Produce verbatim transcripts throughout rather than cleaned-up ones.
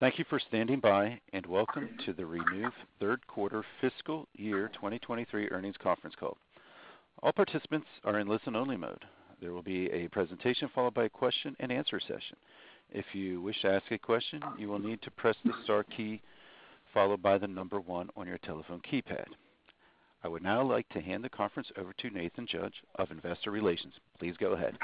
Thank you for standing by, and welcome to the ReNew third quarter fiscal year twenty twenty-three earnings conference call. All participants are in listen-only mode. There will be a presentation followed by a question-and-answer session. If you wish to ask a question, you will need to press the star key followed by the number one on your telephone keypad. I would now like to hand the conference over to Nathan Judge of Investor Relations. Please go ahead.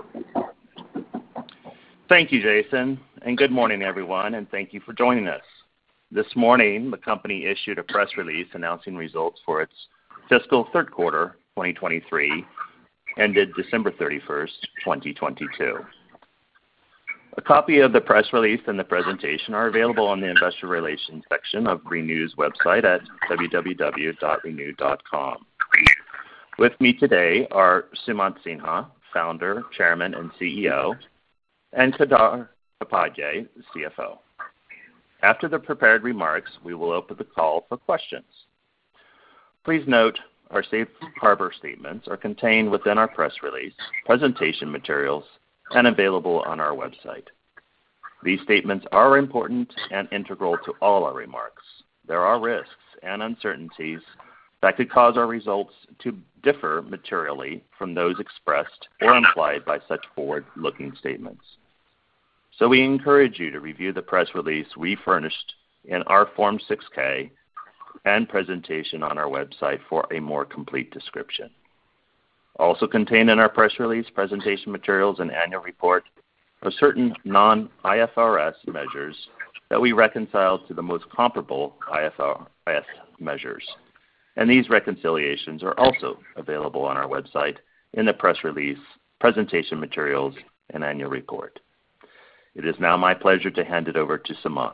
Thank you, Jason, and good morning, everyone, and thank you for joining us. This morning, the company issued a press release announcing results for its fiscal third quarter twenty twenty-three, ended December thirty-first, twenty twenty-two. A copy of the press release and the presentation are available on the Investor Relations section of ReNew's website at w w w dot renew dot com. With me today are Sumant Sinha, Founder, Chairman, and C E O, and Kedar Upadhye, C F O. After the prepared remarks, we will open the call for questions. Please note our safe harbor statements are contained within our press release, presentation materials, and available on our website. These statements are important and integral to all our remarks. There are risks and uncertainties that could cause our results to differ materially from those expressed or implied by such forward-looking statements. So we encourage you to review the press release we furnished in our Form six K and presentation on our website for a more complete description. Also contained in our press release, presentation materials, and annual report are certain non-I F R S measures that we reconcile to the most comparable I F R S measures. And these reconciliations are also available on our website in the press release, presentation materials, and annual report. It is now my pleasure to hand it over to Sumant.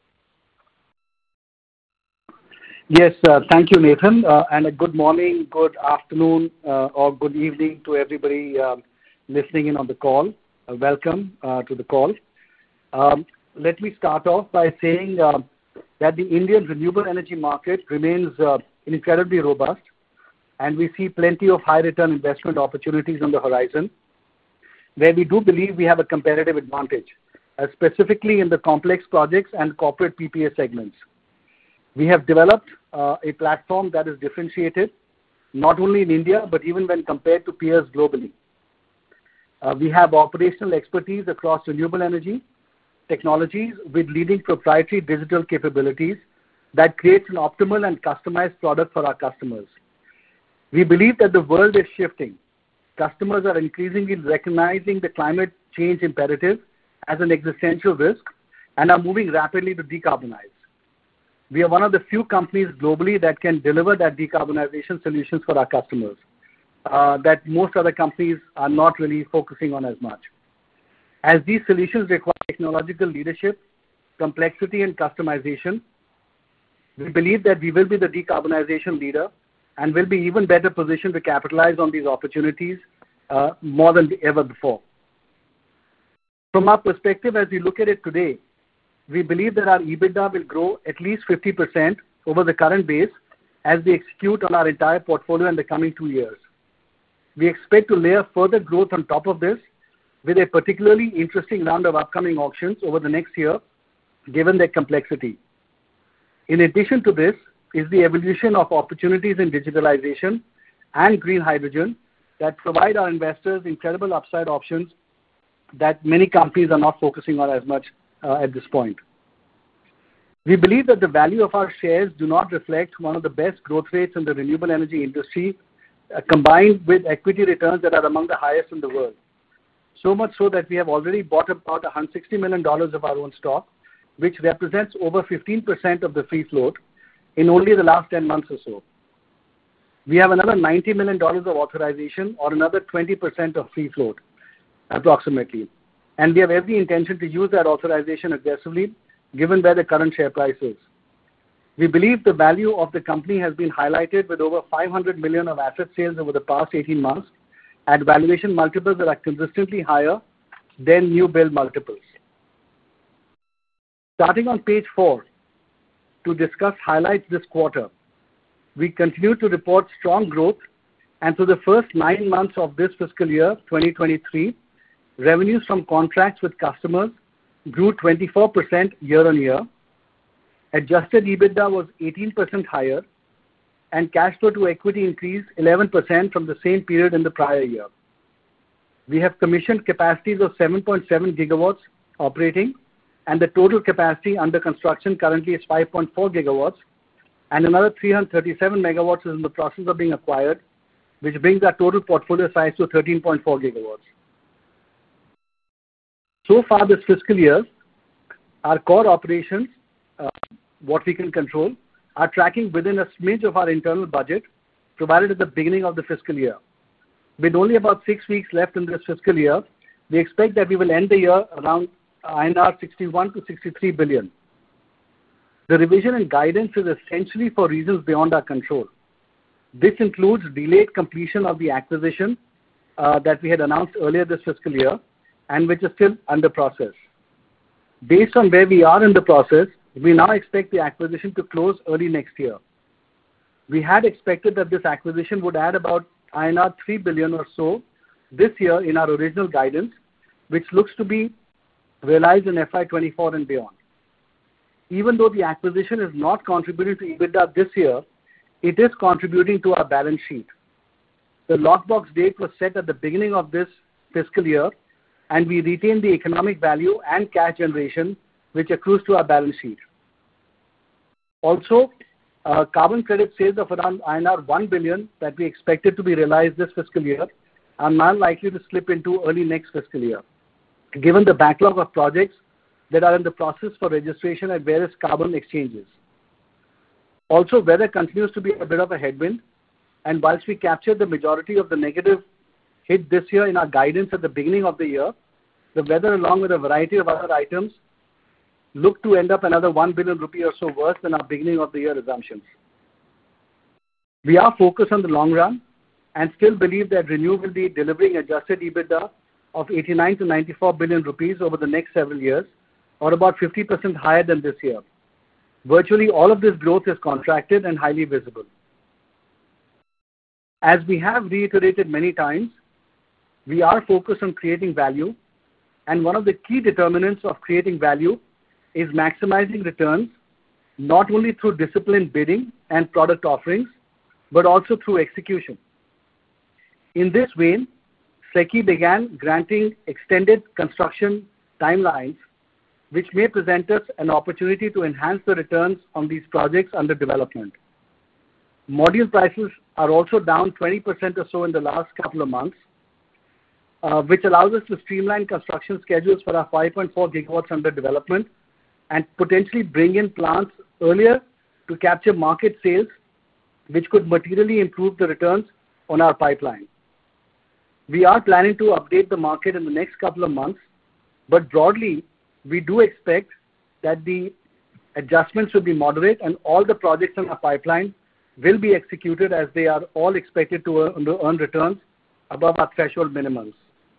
Yes, uh, thank you, Nathan, uh, and a good morning, good afternoon, uh, or good evening to everybody uh, listening in on the call. Uh, welcome uh, to the call. Um, let me start off by saying uh, that the Indian renewable energy market remains uh, incredibly robust, and we see plenty of high-return investment opportunities on the horizon, where we do believe we have a competitive advantage, uh, specifically in the complex projects and corporate P P A segments. We have developed uh, a platform that is differentiated, not only in India, but even when compared to peers globally. Uh, we have operational expertise across renewable energy technologies with leading proprietary digital capabilities that creates an optimal and customized product for our customers. We believe that the world is shifting. Customers are increasingly recognizing the climate change imperative as an existential risk and are moving rapidly to decarbonize. We are one of the few companies globally that can deliver that decarbonization solutions for our customers uh, that most other companies are not really focusing on as much. As these solutions require technological leadership, complexity, and customization, we believe that we will be the decarbonization leader and will be even better positioned to capitalize on these opportunities uh, more than ever before. From our perspective, as we look at it today, we believe that our EBITDA will grow at least fifty percent over the current base as we execute on our entire portfolio in the coming two years. We expect to layer further growth on top of this with a particularly interesting round of upcoming auctions over the next year, given their complexity. In addition to this is the evolution of opportunities in digitalization and green hydrogen that provide our investors incredible upside options that many companies are not focusing on as much uh, at this point. We believe that the value of our shares do not reflect one of the best growth rates in the renewable energy industry, uh, combined with equity returns that are among the highest in the world. So much so that we have already bought about one hundred sixty million dollars of our own stock, which represents over fifteen percent of the free float in only the last ten months or so. We have another ninety million dollars of authorization, or another twenty percent of free float, approximately. And we have every intention to use that authorization aggressively, given where the current share price is. We believe the value of the company has been highlighted with over five hundred million dollars of asset sales over the past eighteen months at valuation multiples that are consistently higher than new build multiples. Starting on page four, to discuss highlights this quarter, we continue to report strong growth, and for the first nine months of this fiscal year, twenty twenty-three, revenues from contracts with customers grew twenty-four percent year-on-year. Adjusted EBITDA was eighteen percent higher, and cash flow to equity increased eleven percent from the same period in the prior year. We have commissioned capacities of seven point seven gigawatts operating, and the total capacity under construction currently is five point four gigawatts, and another three hundred thirty-seven megawatts is in the process of being acquired, which brings our total portfolio size to thirteen point four gigawatts. So far this fiscal year, our core operations, uh, what we can control, are tracking within a smidge of our internal budget provided at the beginning of the fiscal year. With only about six weeks left in this fiscal year, we expect that we will end the year around I N R sixty-one to sixty-three billion. The revision and guidance is essentially for reasons beyond our control. This includes delayed completion of the acquisition uh, that we had announced earlier this fiscal year and which is still under process. Based on where we are in the process, we now expect the acquisition to close early next year. We had expected that this acquisition would add about I N R three billion or so this year in our original guidance, which looks to be realized in F Y twenty-four and beyond. Even though the acquisition is not contributing to EBITDA this year, it is contributing to our balance sheet. The lockbox date was set at the beginning of this fiscal year, and we retain the economic value and cash generation which accrues to our balance sheet. Also, uh, carbon credit sales of around I N R one billion that we expected to be realized this fiscal year are now likely to slip into early next fiscal year, given the backlog of projects that are in the process for registration at various carbon exchanges. Also, weather continues to be a bit of a headwind, and whilst we captured the majority of the negative hit this year in our guidance at the beginning of the year, the weather along with a variety of other items look to end up another one billion rupee or so worse than our beginning of the year assumptions. We are focused on the long run and still believe that ReNew will be delivering adjusted EBITDA of eighty-nine to ninety-four billion rupees over the next several years, or about fifty percent higher than this year. Virtually all of this growth is contracted and highly visible. As we have reiterated many times, we are focused on creating value, and one of the key determinants of creating value is maximizing returns, not only through disciplined bidding and product offerings, but also through execution. In this vein, SECI began granting extended construction timelines, which may present us an opportunity to enhance the returns on these projects under development. Module prices are also down twenty percent or so in the last couple of months, uh, which allows us to streamline construction schedules for our five point four gigawatts under development and potentially bring in plants earlier to capture market sales, which could materially improve the returns on our pipeline. We are planning to update the market in the next couple of months, but broadly, we do expect that the adjustments will be moderate and all the projects in our pipeline will be executed as they are all expected to earn, to earn returns above our threshold minimums.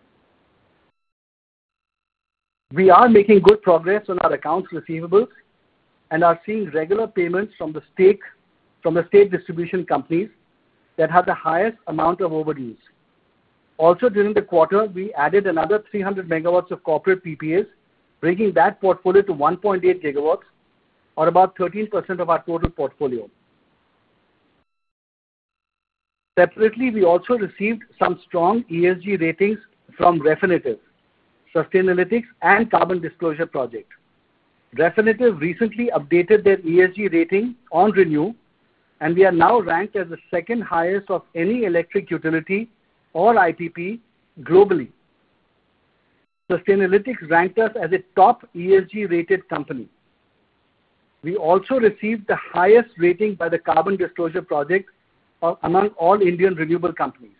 We are making good progress on our accounts receivables and are seeing regular payments from the state, from the state distribution companies that have the highest amount of overdues. Also during the quarter, we added another three hundred megawatts of corporate P P As, bringing that portfolio to one point eight gigawatts, or about thirteen percent of our total portfolio. Separately, we also received some strong E S G ratings from Refinitiv, Sustainalytics, and Carbon Disclosure Project. Refinitiv recently updated their E S G rating on ReNew, and we are now ranked as the second highest of any electric utility or I P P globally. Sustainalytics ranked us as a top E S G rated company. We also received the highest rating by the Carbon Disclosure Project among all Indian renewable companies.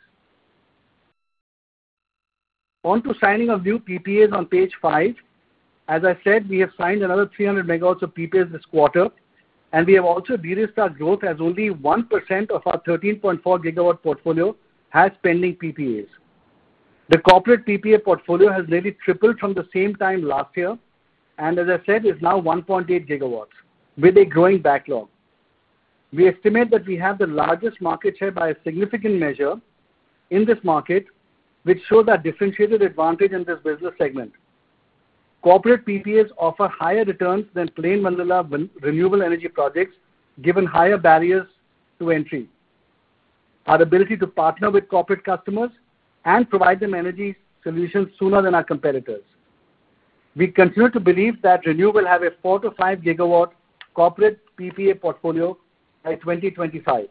On to signing of new P P As on page five. As I said, we have signed another three hundred megawatts of P P As this quarter, and we have also de-risked our growth as only one percent of our thirteen point four gigawatt portfolio has pending P P As. The corporate P P A portfolio has nearly tripled from the same time last year, and as I said, is now one point eight gigawatts with a growing backlog. We estimate that we have the largest market share by a significant measure in this market, which shows our differentiated advantage in this business segment. corporate P P As offer higher returns than plain vanilla renewable energy projects, given higher barriers to entry. Our ability to partner with corporate customers and provide them energy solutions sooner than our competitors. We continue to believe that ReNew will have a four to five gigawatt corporate P P A portfolio by twenty twenty-five.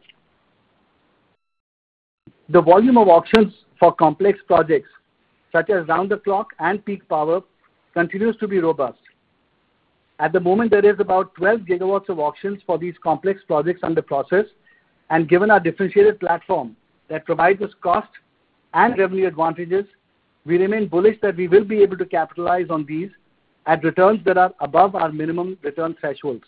The volume of auctions for complex projects such as round-the-clock and peak power continues to be robust. At the moment, there is about twelve gigawatts of auctions for these complex projects under process, and given our differentiated platform that provides us cost and revenue advantages, we remain bullish that we will be able to capitalize on these at returns that are above our minimum return thresholds.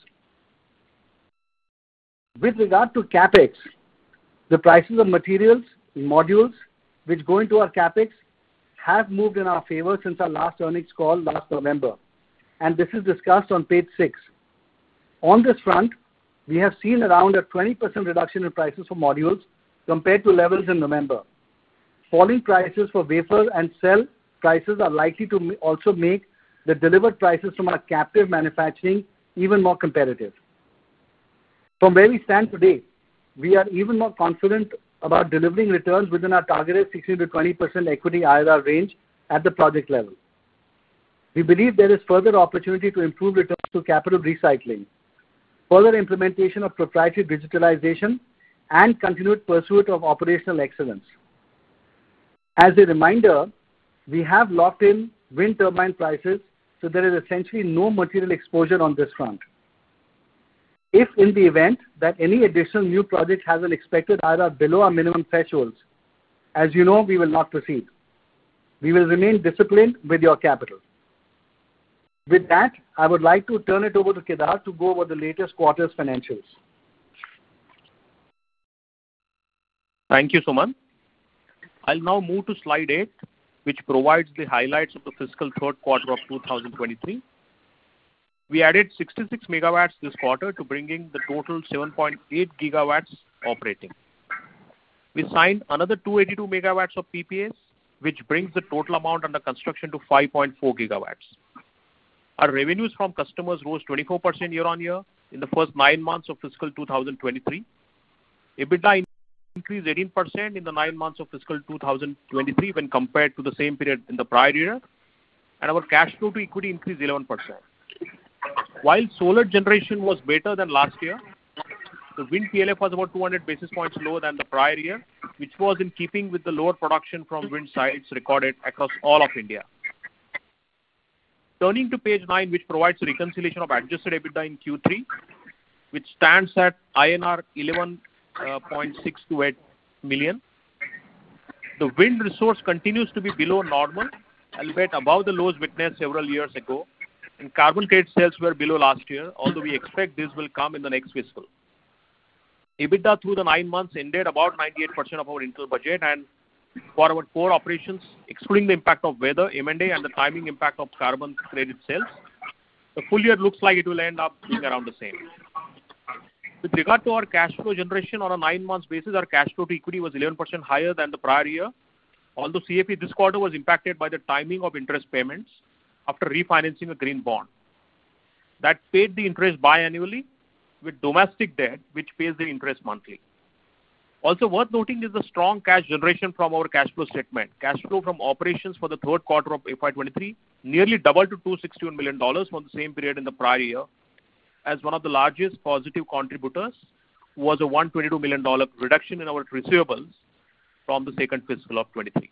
With regard to CapEx, the prices of materials, modules, which go into our CapEx, have moved in our favor since our last earnings call last November, and this is discussed on page six. On this front, we have seen around a twenty percent reduction in prices for modules compared to levels in November. Falling prices for wafer and cell prices are likely to also make the delivered prices from our captive manufacturing even more competitive. From where we stand today, we are even more confident about delivering returns within our targeted sixteen to twenty percent equity I R R range at the project level. We believe there is further opportunity to improve returns through capital recycling, further implementation of proprietary digitalization, and continued pursuit of operational excellence. As a reminder, we have locked in wind turbine prices, so there is essentially no material exposure on this front. If in the event that any additional new project has an expected I R R below our minimum thresholds, as you know, we will not proceed. We will remain disciplined with your capital. With that, I would like to turn it over to Kedar to go over the latest quarter's financials. Thank you, Suman. I'll now move to slide eight, which provides the highlights of the fiscal third quarter of two thousand twenty-three. We added sixty-six megawatts this quarter to bringing the total seven point eight gigawatts operating. We signed another two hundred eighty-two megawatts of P P As, which brings the total amount under construction to five point four gigawatts. Our revenues from customers rose twenty-four percent year-on-year in the first nine months of fiscal two thousand twenty-three. EBITDA increased eighteen percent in the nine months of fiscal two thousand twenty-three when compared to the same period in the prior year, and our cash flow to equity increased eleven percent. While solar generation was better than last year, the wind P L F was about two hundred basis points lower than the prior year, which was in keeping with the lower production from wind sites recorded across all of India. Turning to page nine, which provides a reconciliation of adjusted EBITDA in Q three, which stands at I N R eleven point six two eight million. The wind resource continues to be below normal, albeit above the lows witnessed several years ago, and carbon credit sales were below last year, although we expect this will come in the next fiscal. EBITDA through the nine months ended about ninety-eight percent of our internal budget, and for our core operations, excluding the impact of weather, M and A, and the timing impact of carbon credit sales, the full year looks like it will end up being around the same. With regard to our cash flow generation on a nine months basis, our cash flow to equity was eleven percent higher than the prior year, although C A P this quarter was impacted by the timing of interest payments after refinancing a green bond. That paid the interest biannually with domestic debt, which pays the interest monthly. Also worth noting is the strong cash generation from our cash flow statement. Cash flow from operations for the third quarter of F Y twenty-three nearly doubled to two hundred sixty-one million dollars from the same period in the prior year, as one of the largest positive contributors was a one hundred twenty-two million dollars reduction in our receivables from the second fiscal of twenty-three.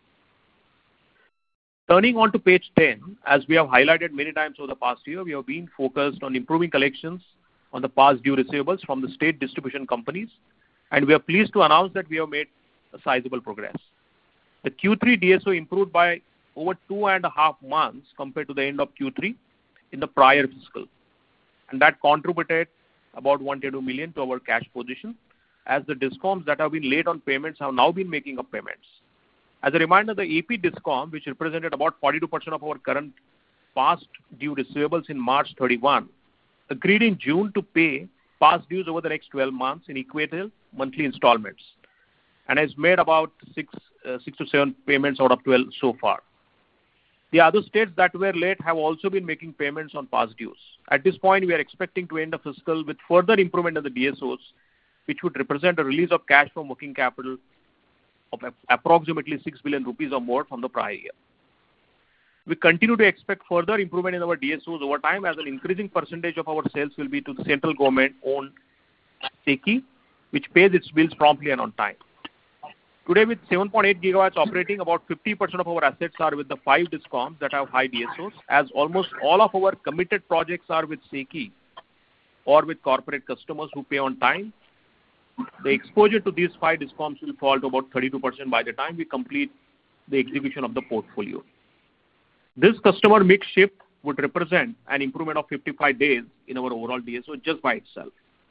Turning on to page ten, as we have highlighted many times over the past year, we have been focused on improving collections on the past due receivables from the state distribution companies, and we are pleased to announce that we have made a sizable progress. The Q three D S O improved by over two and a half months compared to the end of Q three in the prior fiscal, and that contributed about one hundred twenty-two million dollars to our cash position, as the discoms that have been late on payments have now been making up payments. As a reminder, the A P discom, which represented about forty-two percent of our current past due receivables in March thirty-first, agreed in June to pay past dues over the next twelve months in equal monthly installments, and has made about six, uh, six to seven payments out of twelve so far. The other states that were late have also been making payments on past dues. At this point, we are expecting to end the fiscal with further improvement in the D S Os, which would represent a release of cash from working capital of approximately six billion rupees or more from the prior year. We continue to expect further improvement in our D S Os over time, as an increasing percentage of our sales will be to the central government-owned SECI, which pays its bills promptly and on time. Today, with seven point eight gigawatts operating, about fifty percent of our assets are with the five DISCOMs that have high D S Os, as almost all of our committed projects are with SECI or with corporate customers who pay on time. The exposure to these five DISCOMs will fall to about thirty-two percent by the time we complete the execution of the portfolio. This customer mix shift would represent an improvement of fifty-five days in our overall D S O just by itself.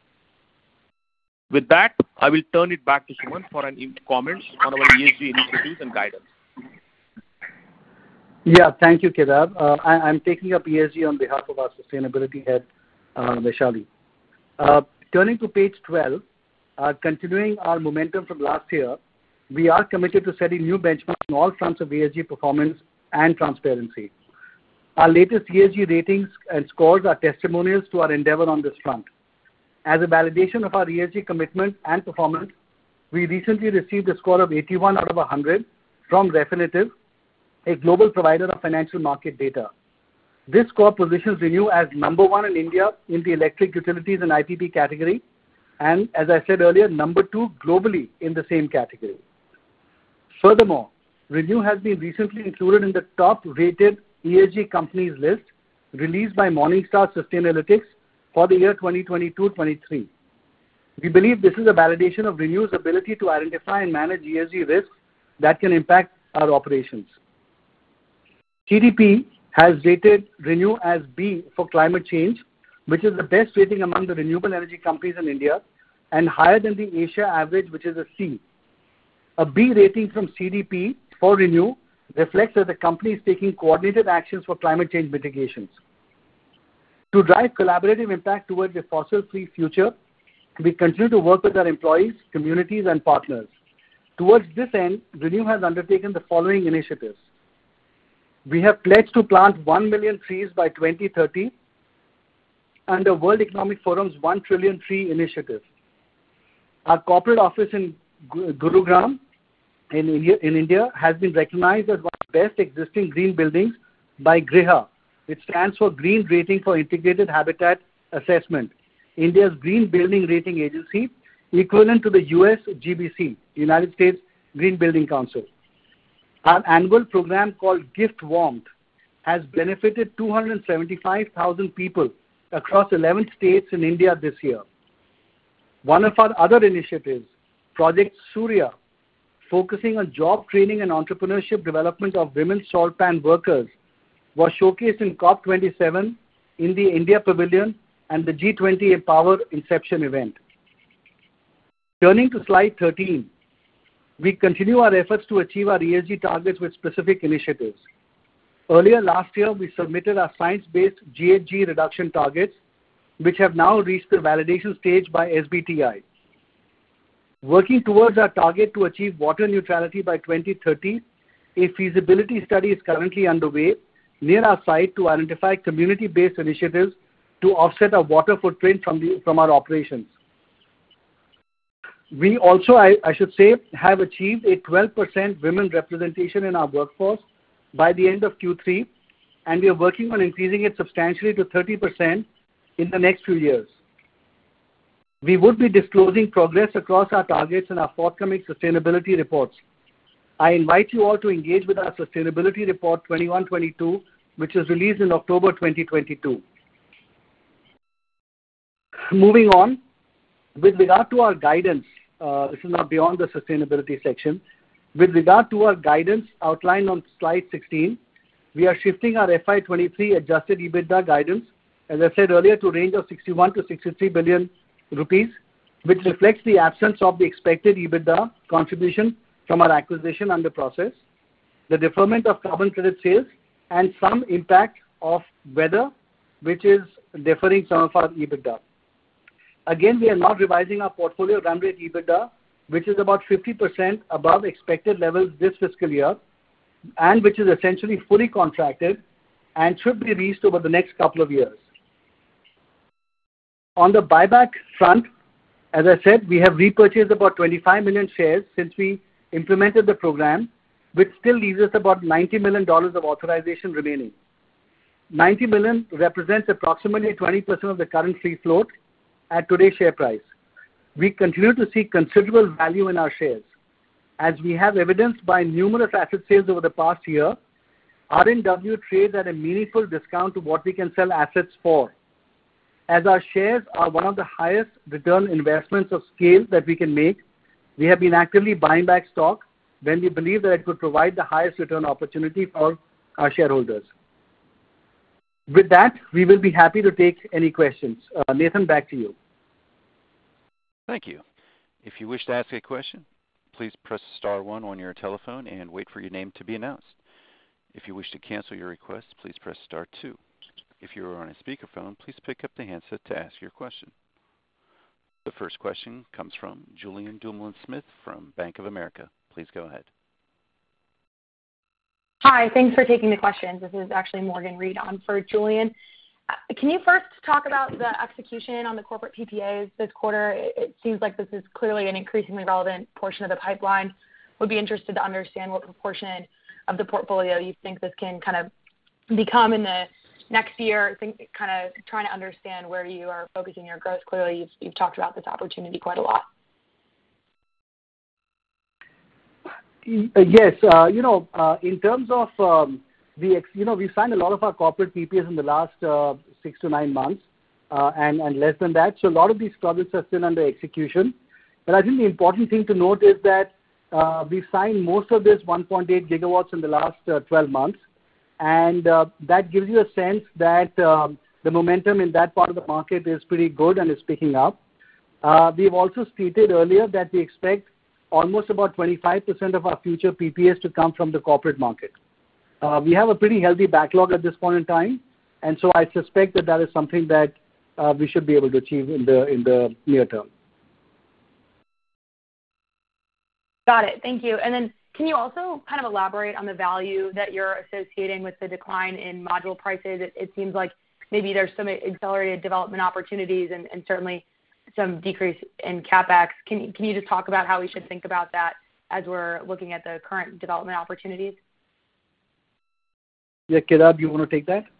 With that, I will turn it back to Sumant for an comments on our E S G initiatives and guidance. Yeah, thank you, Kedar. Uh, I, I'm taking up E S G on behalf of our sustainability head, uh, Vaishali. Uh, turning to page twelve, uh, continuing our momentum from last year, we are committed to setting new benchmarks on all fronts of E S G performance and transparency. Our latest E S G ratings and scores are testimonials to our endeavor on this front. As a validation of our E S G commitment and performance, we recently received a score of eighty-one out of one hundred from Refinitiv, a global provider of financial market data. This score positions ReNew as number one in India in the electric utilities and I P P category, and as I said earlier, number two globally in the same category. Furthermore, ReNew has been recently included in the top-rated E S G companies list released by Morningstar Sustainalytics for the year twenty twenty-two twenty-three. We believe this is a validation of ReNew's ability to identify and manage E S G risks that can impact our operations. C D P has rated ReNew as B for climate change, which is the best rating among the renewable energy companies in India and higher than the Asia average, which is a C. A B rating from C D P for ReNew reflects that the company is taking coordinated actions for climate change mitigations. To drive collaborative impact towards a fossil-free future, we continue to work with our employees, communities, and partners. Towards this end, ReNew has undertaken the following initiatives. We have pledged to plant one million trees by twenty thirty under World Economic Forum's one trillion tree initiative. Our corporate office in Gurugram in India, in India has been recognized as one of the best existing green buildings by GRIHA, which stands for Green Rating for Integrated Habitat Assessment, India's green building rating agency, equivalent to the U S G B C, United States Green Building Council. Our annual program called Gift Warmth has benefited two hundred seventy-five thousand people across eleven states in India this year. One of our other initiatives, Project Surya, focusing on job training and entrepreneurship development of women salt pan workers, was showcased in COP twenty-seven in the India Pavilion and the G twenty Empower Inception event. Turning to slide thirteen, we continue our efforts to achieve our E S G targets with specific initiatives. Earlier last year, we submitted our science-based G H G reduction targets, which have now reached the validation stage by S B T I. Working towards our target to achieve water neutrality by twenty thirty, a feasibility study is currently underway near our site to identify community-based initiatives to offset our water footprint from, the, from our operations. We also, I, I should say, have achieved a twelve percent women representation in our workforce by the end of Q three, and we are working on increasing it substantially to thirty percent in the next few years. We would be disclosing progress across our targets in our forthcoming sustainability reports. I invite you all to engage with our Sustainability Report twenty-one twenty-two, which is released in October twenty twenty-two. Moving on, with regard to our guidance, uh, this is now beyond the sustainability section. With regard to our guidance outlined on slide sixteen, we are shifting our F Y twenty-three adjusted EBITDA guidance, as I said earlier, to a range of sixty-one to sixty-three billion rupees, which reflects the absence of the expected EBITDA contribution from our acquisition under process, the deferment of carbon credit sales, and some impact of weather, which is deferring some of our EBITDA. Again, we are not revising our portfolio run rate EBITDA, which is about fifty percent above expected levels this fiscal year, and which is essentially fully contracted and should be reached over the next couple of years. On the buyback front, as I said, we have repurchased about twenty-five million shares since we implemented the program, which still leaves us about ninety million dollars of authorization remaining. ninety million dollars represents approximately twenty percent of the current free float at today's share price. We continue to see considerable value in our shares. As we have evidenced by numerous asset sales over the past year, R N W trades at a meaningful discount to what we can sell assets for. As our shares are one of the highest return investments of scale that we can make, we have been actively buying back stock when we believe that it could provide the highest return opportunity for our shareholders. With that, we will be happy to take any questions. Uh, Nathan, back to you. Thank you. If you wish to ask a question, please press star one on your telephone and wait for your name to be announced. If you wish to cancel your request, please press star two. If you are on a speakerphone, please pick up the handset to ask your question. The first question comes from Julien Dumoulin-Smith from Bank of America. Please go ahead. Hi, thanks for taking the questions. This is actually Morgan Reed on for Julian. Can you first talk about the execution on the corporate P P As this quarter? It, it seems like this is clearly an increasingly relevant portion of the pipeline. Would be interested to understand what proportion of the portfolio you think this can kind of become in the next year. I think kind of trying to understand where you are focusing your growth. Clearly, you've, you've talked about this opportunity quite a lot. Yes, uh, you know, uh, in terms of um, the, ex- you know, we've signed a lot of our corporate P P As in the last uh, six to nine months, uh, and, and less than that. So a lot of these projects are still under execution. But I think the important thing to note is that uh, we've signed most of this one point eight gigawatts in the last uh, twelve months, and uh, that gives you a sense that uh, the momentum in that part of the market is pretty good and is picking up. Uh, we've also stated earlier that we expect almost about twenty-five percent of our future P P As to come from the corporate market. Uh, we have a pretty healthy backlog at this point in time, and so I suspect that that is something that uh, we should be able to achieve in the in the near term. Got it. Thank you. And then can you also kind of elaborate on the value that you're associating with the decline in module prices? It, it seems like maybe there's some accelerated development opportunities and, and certainly some decrease in CapEx. Can you, can you just talk about how we should think about that as we're looking at the current development opportunities? Yeah, Kedar, do you want to take that?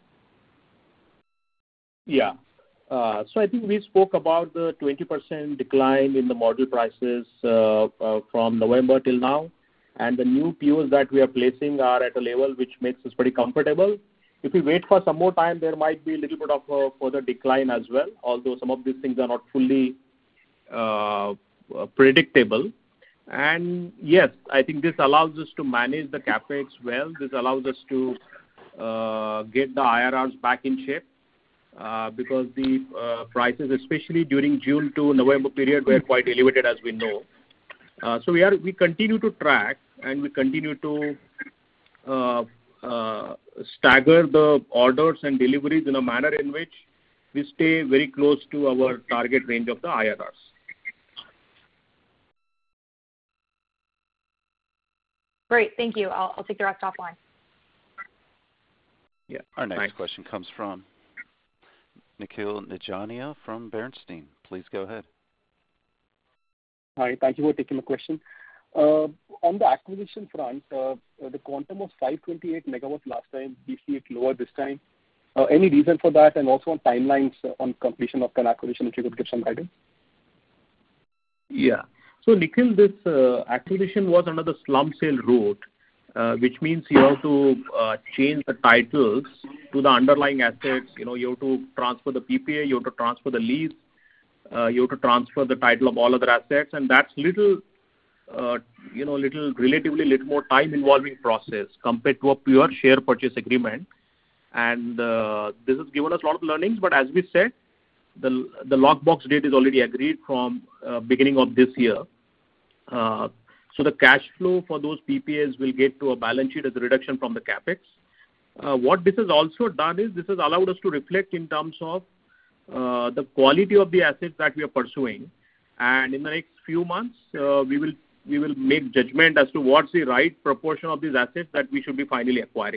Yeah. Uh, so I think we spoke about the twenty percent decline in the module prices uh, uh, from November till now, and the new P Os that we are placing are at a level which makes us pretty comfortable. If we wait for some more time, there might be a little bit of a further decline as well, although some of these things are not fully uh, predictable. And yes, I think this allows us to manage the CapEx well. This allows us to uh, get the I R Rs back in shape uh, because the uh, prices, especially during June to November period, were quite elevated, as we know. Uh, so we are we continue to track and we continue to uh, uh, stagger the orders and deliveries in a manner in which we stay very close to our target range of the I R Rs. Great, thank you. I'll, I'll take the rest offline. Yeah. Our next Thanks. question comes from Nikhil Nijania from Bernstein. Please go ahead. Hi, thank you for taking the question. Uh, on the acquisition front, uh, the quantum was five hundred twenty-eight megawatts last time. We see it lower this time. Uh, any reason for that? And also on timelines uh, on completion of an acquisition, if you could give some guidance. Yeah. So, Nikhil, this uh, acquisition was under the slump sale route, uh, which means you have to uh, change the titles to the underlying assets. You know, you have to transfer the P P A, you have to transfer the lease, uh, you have to transfer the title of all other assets, and that's little, uh, you know, little relatively little more time-involving process compared to a pure share purchase agreement. And uh, this has given us a lot of learnings. But as we said, the the lockbox date is already agreed from uh, beginning of this year. Uh, so the cash flow for those P P As will get to a balance sheet as a reduction from the CapEx. Uh, what this has also done is this has allowed us to reflect in terms of uh, the quality of the assets that we are pursuing. And in the next few months, uh, we will we will make judgment as to what's the right proportion of these assets that we should be finally acquiring.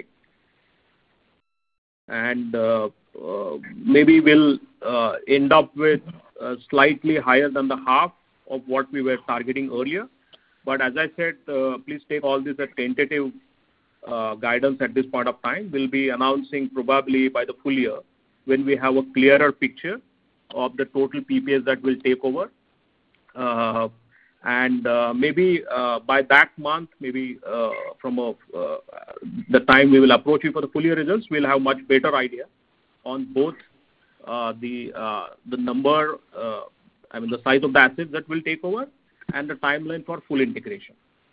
And uh, uh, maybe we'll uh, end up with uh, slightly higher than the half of what we were targeting earlier. But as I said, uh, please take all this as tentative uh, guidance at this point of time. We'll be announcing probably by the full year when we have a clearer picture of the total P P As that will take over. Uh, and uh, maybe uh, by that month, maybe uh, from a, uh, the time we will approach you for the full year results, we'll have much better idea on both uh, the uh, the number, uh, I mean the size of the assets that will take over and the timeline for full integration.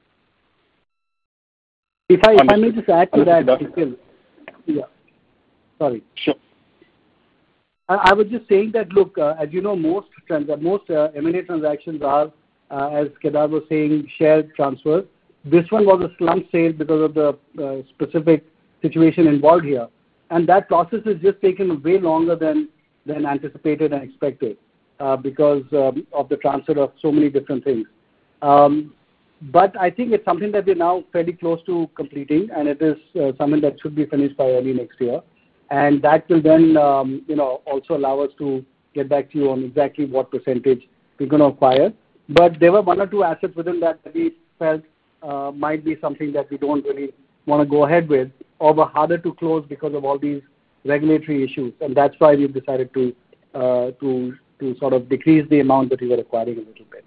If I, if I may just add to that, Nikhil, yeah, sorry. Sure. I, I was just saying that, look, uh, as you know, most trans- most uh, M and A transactions are, uh, as Kedar was saying, share transfers. This one was a slump sale because of the uh, specific situation involved here. And that process has just taken way longer than, than anticipated and expected uh, because um, of the transfer of so many different things. Um, but I think it's something that we're now fairly close to completing, and it is uh, something that should be finished by early next year. And that will then, um, you know, also allow us to get back to you on exactly what percentage we're going to acquire. But there were one or two assets within that that we felt uh, might be something that we don't really want to go ahead with, or were harder to close because of all these regulatory issues. And that's why we've decided to uh, to to sort of decrease the amount that we were acquiring a little bit.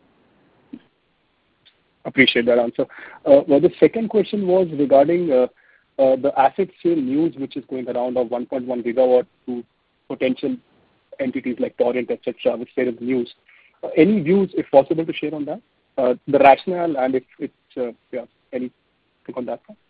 Appreciate that answer. Uh, well, the second question was regarding uh, uh, the asset sale news, which is going around of one point one gigawatt to potential entities like Torrent, et cetera, which there is news. Uh, any views, if possible, to share on that? Uh, the rationale and if it's, uh, yeah, anything on that one?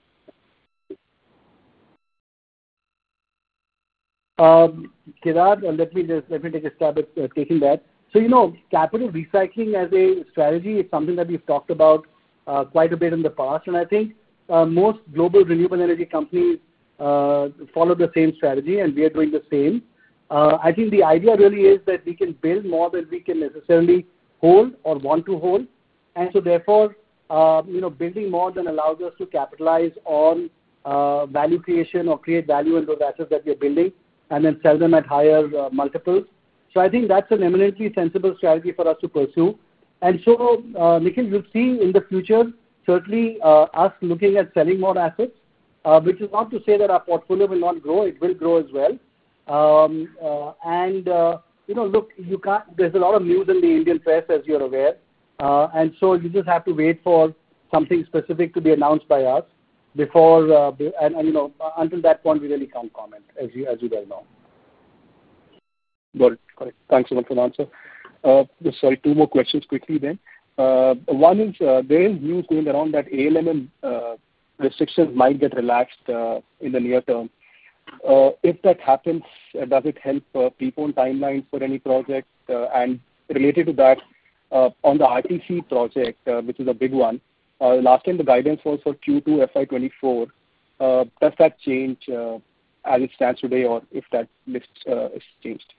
Um, Kedar, uh, let me just let me take a stab at uh, taking that. So, you know, capital recycling as a strategy is something that we've talked about uh, quite a bit in the past, and I think uh, most global renewable energy companies uh, follow the same strategy, and we are doing the same. Uh, I think the idea really is that we can build more than we can necessarily hold or want to hold, and so therefore, uh, you know, building more than allows us to capitalize on uh, value creation or create value in those assets that we are building, and then sell them at higher uh, multiples. So I think that's an eminently sensible strategy for us to pursue. And so, uh, Nikhil, you'll see in the future, certainly uh, us looking at selling more assets, uh, which is not to say that our portfolio will not grow. It will grow as well. Um, uh, and, uh, you know, look, you can't, there's a lot of news in the Indian press, as you're aware. Uh, and so you just have to wait for something specific to be announced by us before, uh, and, and, you know, until that point, we really can't comment, as you, as you well know. Got it. Got it. Thanks so much for the answer. Uh, sorry, two more questions quickly then. Uh, one is uh, there is news going around that A L M M uh, restrictions might get relaxed uh, in the near term. Uh, if that happens, uh, does it help uh, prepone timelines for any project? Uh, and related to that, uh, on the R T C project, uh, which is a big one, uh, last time the guidance was for Q two F Y twenty-four. Uh, does that change uh, as it stands today, or if that list uh, is changed?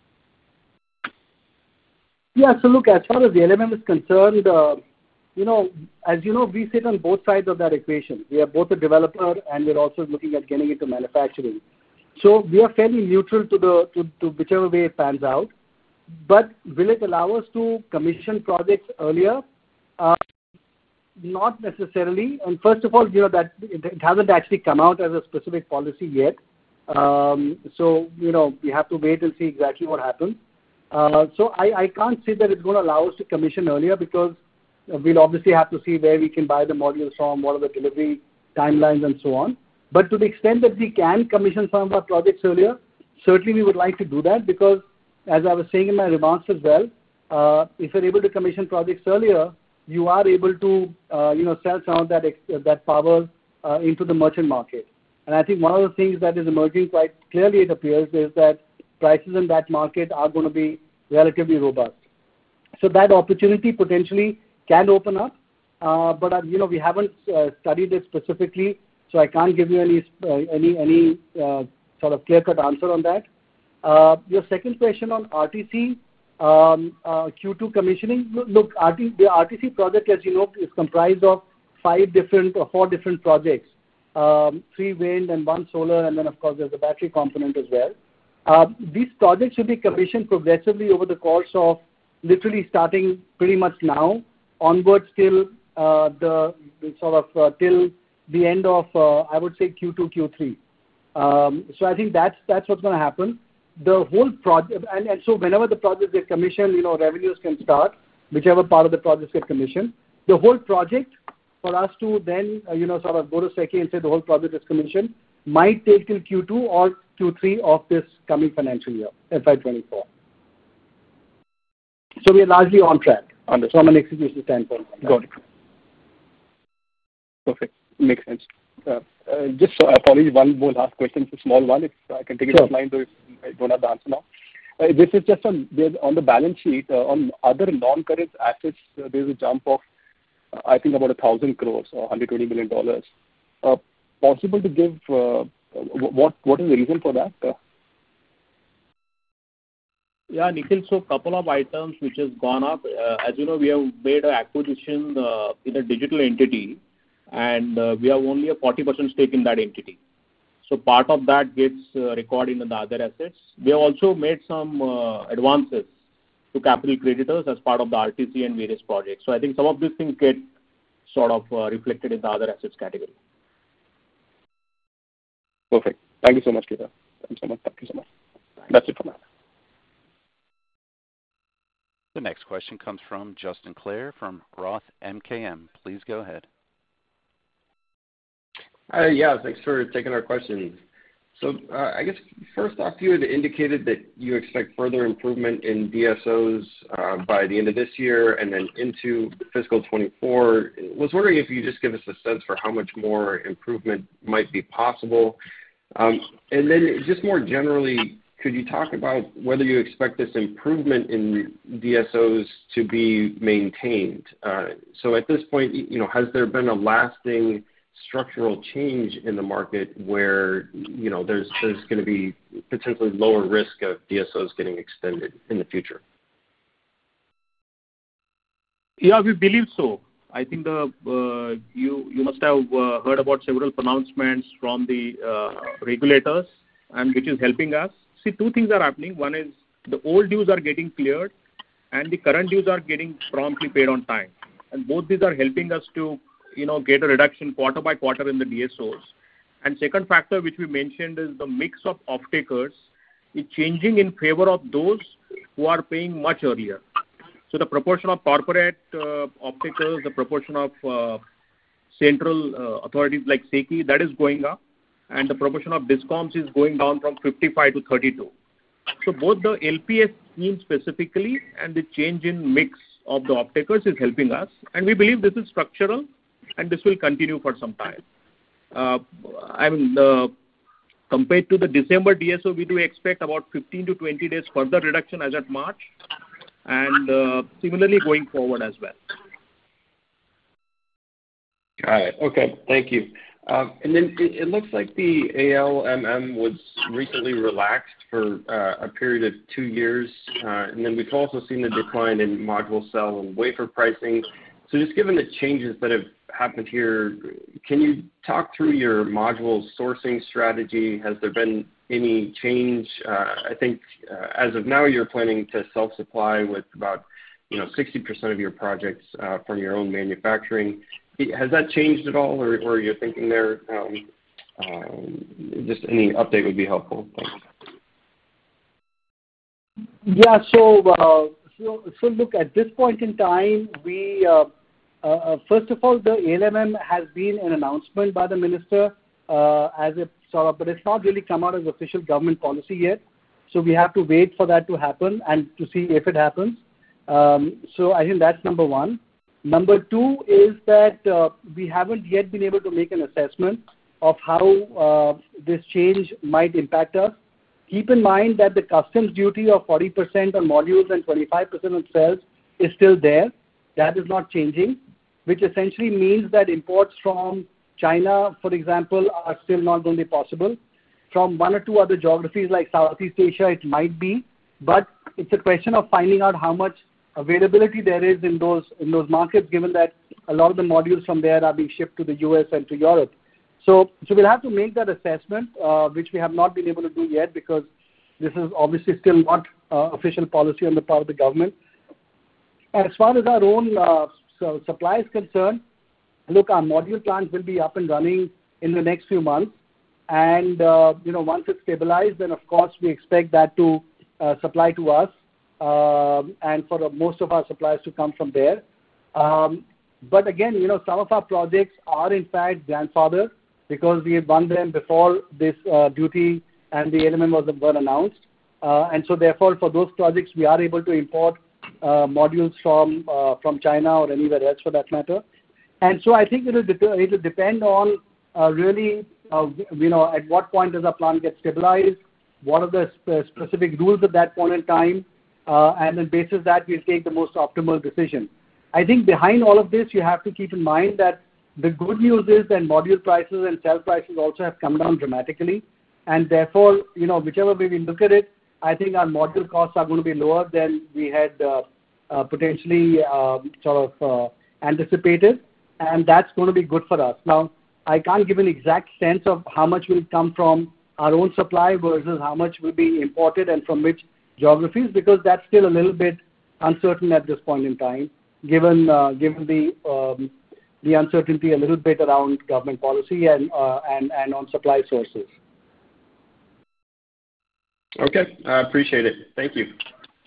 Yeah, so look, as far as the L M M is concerned, uh, you know, as you know, we sit on both sides of that equation. We are both a developer and we're also looking at getting into manufacturing. So we are fairly neutral to the to, to whichever way it pans out. But will it allow us to commission projects earlier? Uh, not necessarily. And first of all, you know, that it, it hasn't actually come out as a specific policy yet. Um, so, you know, we have to wait and see exactly what happens. Uh, so I, I can't say that it's going to allow us to commission earlier because we'll obviously have to see where we can buy the modules from, what are the delivery timelines and so on. But to the extent that we can commission some of our projects earlier, certainly we would like to do that because, as I was saying in my remarks as well, uh, if you're able to commission projects earlier, you are able to, uh, you know, sell some of that, ex- that power uh, into the merchant market. And I think one of the things that is emerging quite clearly, it appears, is that prices in that market are going to be relatively robust. So that opportunity potentially can open up, uh, but uh, you know we haven't uh, studied it specifically, so I can't give you any uh, any any uh, sort of clear-cut answer on that. Uh, your second question on R T C, Um, uh, Q two commissioning. Look, R T, the R T C project, as you know, is comprised of five different or four different projects, um, three wind and one solar, and then of course there's a battery component as well. Uh, these projects will be commissioned progressively over the course of literally starting pretty much now onwards till uh, the, the sort of uh, till the end of uh, I would say Q two, Q three. Um, so I think that's that's what's going to happen. The whole project, and, and so whenever the projects get commissioned, you know, revenues can start, whichever part of the projects get commissioned. The whole project, for us to then, uh, you know, sort of go to SECI and say the whole project is commissioned, might take till Q two or Q three of this coming financial year, F Y twenty-four. So we are largely on track Understood. From an execution standpoint. Got it. Perfect. Makes sense. Uh, uh, just uh, apologies, one more last question. It's a small one. If I can take it Sure. offline, though if I don't have the answer now. Uh, this is just on on the balance sheet. Uh, on other non-current assets, uh, there's a jump of, uh, I think, about one thousand crores or one hundred twenty million dollars. Uh, possible to give uh, what what is the reason for that? Uh, Yeah, Nikhil, so couple of items which has gone up. Uh, as you know, we have made an acquisition uh, in a digital entity, and uh, we have only a forty percent stake in that entity. So part of that gets uh, recorded in the other assets. We have also made some uh, advances to capital creditors as part of the R T C and various projects. So I think some of these things get sort of uh, reflected in the other assets category. Perfect. Thank you so much, Kedar. Thank you so much. Thank you so much. That's it for now. The next question comes from Justin Clare from Roth M K M. Please go ahead. Uh, yeah, thanks for taking our questions. So uh, I guess first off, you had indicated that you expect further improvement in D S Os uh, by the end of this year and then into fiscal twenty-four. I was wondering if you could just give us a sense for how much more improvement might be possible. Um, and then just more generally, could you talk about whether you expect this improvement in D S Os to be maintained? Uh, so at this point, you know, has there been a lasting structural change in the market where, you know, there's there's going to be potentially lower risk of D S Os getting extended in the future? Yeah, we believe so. I think the uh, you you must have uh, heard about several pronouncements from the uh, regulators, and which is helping us. See, two things are happening. One is the old dues are getting cleared, and the current dues are getting promptly paid on time, and both these are helping us to, you know, get a reduction quarter by quarter in the D S Os. And second factor which we mentioned is the mix of off-takers is changing in favor of those who are paying much earlier. So the proportion of corporate uh, off-takers, the proportion of uh, central uh, authorities like SECI, that is going up, and the proportion of DISCOMs is going down from fifty-five to thirty-two. So both the L P S scheme specifically and the change in mix of the off-takers is helping us, and we believe this is structural, and this will continue for some time. Uh, I mean, uh, compared to the December D S O, we do expect about fifteen to twenty days further reduction as at March, and uh, similarly going forward as well. Got it. Okay, thank you. Um, and then it, it looks like the A L M M was recently relaxed for uh, a period of two years, uh, and then we've also seen the decline in module cell and wafer pricing. So just given the changes that have happened here, can you talk through your module sourcing strategy? Has there been any change? Uh, I think uh, as of now you're planning to self-supply with about, you know, sixty percent of your projects uh, from your own manufacturing. Has that changed at all, or, or you're thinking there? Um, um, just any update would be helpful. Thanks. Yeah. So, uh, so, so look, at this point in time, we uh, uh, first of all, the A L M M has been an announcement by the minister uh, as a sort of, but it's not really come out as official government policy yet. So we have to wait for that to happen and to see if it happens. Um, so I think that's number one. Number two is that uh, we haven't yet been able to make an assessment of how uh, this change might impact us. Keep in mind that the customs duty of forty percent on modules and twenty-five percent on cells is still there. That is not changing, which essentially means that imports from China, for example, are still not going to be possible. From one or two other geographies like Southeast Asia, it might be, but it's a question of finding out how much availability there is in those in those markets, given that a lot of the modules from there are being shipped to the U S and to Europe. So, so we'll have to make that assessment, uh, which we have not been able to do yet because this is obviously still not uh, official policy on the part of the government. As far as our own uh, so supply is concerned, look, our module plant will be up and running in the next few months. And, uh, you know, once it's stabilized, then of course we expect that to uh, supply to us uh, and for uh, most of our suppliers to come from there. Um, but again, you know, some of our projects are in fact grandfathered because we had won them before this uh, duty and the L M M was were announced. Uh, and so therefore for those projects we are able to import uh, modules from, uh, from China or anywhere else for that matter. And so I think it will, de- it will depend on uh, really, uh, you know, at what point does our plant get stabilized, what are the sp- specific rules at that point in time, uh, and then basis that we'll take the most optimal decision. I think behind all of this, you have to keep in mind that the good news is that module prices and cell prices also have come down dramatically. And therefore, you know, whichever way we look at it, I think our module costs are going to be lower than we had uh, uh, potentially uh, sort of uh, anticipated. And that's going to be good for us. Now, I can't give an exact sense of how much will come from our own supply versus how much will be imported and from which geographies, because that's still a little bit uncertain at this point in time, given uh, given the um, the uncertainty a little bit around government policy and uh, and and on supply sources. Okay, I appreciate it. Thank you.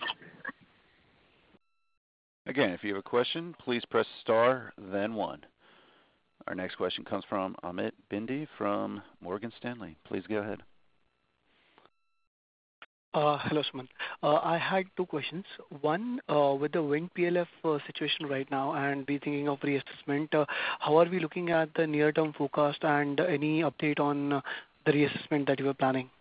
Again, if you have a question, please press star, then one. Our next question comes from Amit Bindi from Morgan Stanley. Please go ahead. Uh, hello, Suman. Uh, I had two questions. One, uh, with the wind P L F uh, situation right now and be thinking of reassessment, uh, how are we looking at the near-term forecast and any update on uh, the reassessment that you were planning?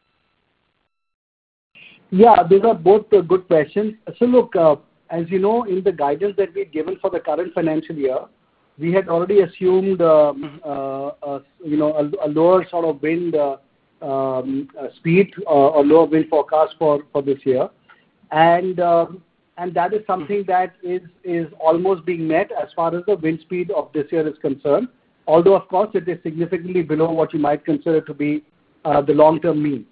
Yeah, those are both uh, good questions. So look, uh, as you know, in the guidance that we had given for the current financial year, we had already assumed, um, uh, uh, you know, a, a lower sort of wind uh, um, uh, speed uh, or lower wind forecast for, for this year, and uh, and that is something that is is almost being met as far as the wind speed of this year is concerned. Although of course it is significantly below what you might consider to be uh, the long-term mean.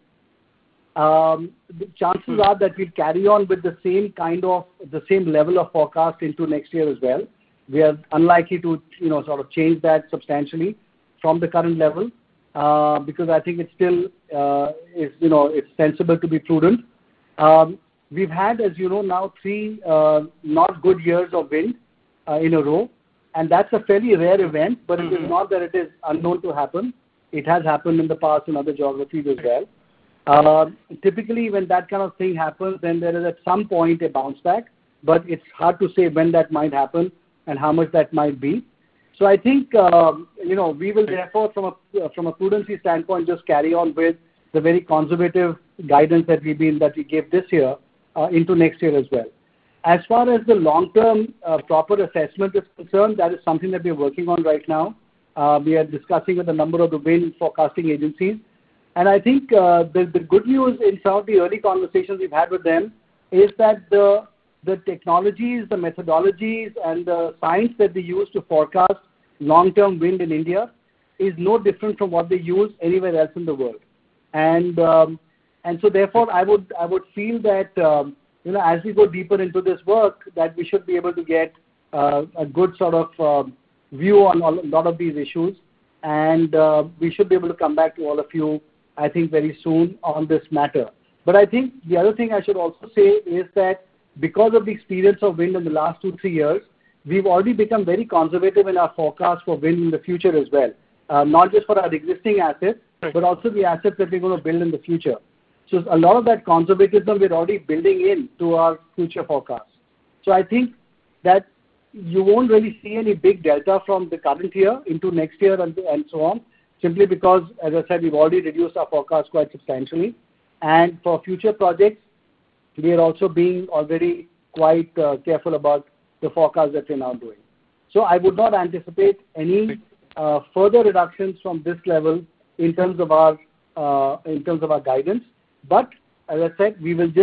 Um, the chances are that we'll carry on with the same kind of the same level of forecast into next year as well. We are unlikely to, you know, sort of change that substantially from the current level uh, because I think it still uh, is, you know, it's sensible to be prudent. Um, we've had, as you know, now three uh, not good years of wind uh, in a row, and that's a fairly rare event. But mm-hmm. it is not that it is unknown to happen. It has happened in the past in other geographies as well. Uh, typically, when that kind of thing happens, then there is at some point a bounce back, but it's hard to say when that might happen and how much that might be. So I think, uh, you know, we will therefore, from a uh, from a prudency standpoint, just carry on with the very conservative guidance that we've been that we gave this year uh, into next year as well. As far as the long-term uh, proper assessment is concerned, that is something that we're working on right now. Uh, we are discussing with a number of the wind forecasting agencies. And I think uh, the, the good news in some of the early conversations we've had with them is that the the technologies, the methodologies, and the science that they use to forecast long-term wind in India is no different from what they use anywhere else in the world. And um, and so therefore, I would I would feel that um, you know as we go deeper into this work, that we should be able to get uh, a good sort of uh, view on all, a lot of these issues, and uh, we should be able to come back to all of you, I think, very soon on this matter. But I think the other thing I should also say is that because of the experience of wind in the last two, three years, we've already become very conservative in our forecast for wind in the future as well. Uh, not just for our existing assets, but also the assets that we're going to build in the future. So a lot of that conservatism we're already building in to our future forecasts. So I think that you won't really see any big delta from the current year into next year and, and so on, simply because, as I said, we've already reduced our forecast quite substantially. And for future projects, we are also being already quite uh, careful about the forecast that we're now doing. So I would not anticipate any uh, further reductions from this level in terms of our uh, in terms of our guidance. But as I said, we will just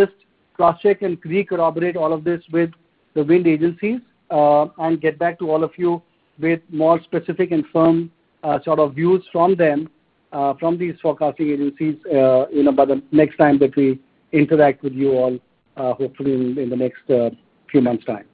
cross-check and re-corroborate all of this with the wind agencies uh, and get back to all of you with more specific and firm uh, sort of views from them, uh, from these forecasting agencies, uh, you know, by the next time that we interact with you all, uh, hopefully in, in the next uh, few months' time.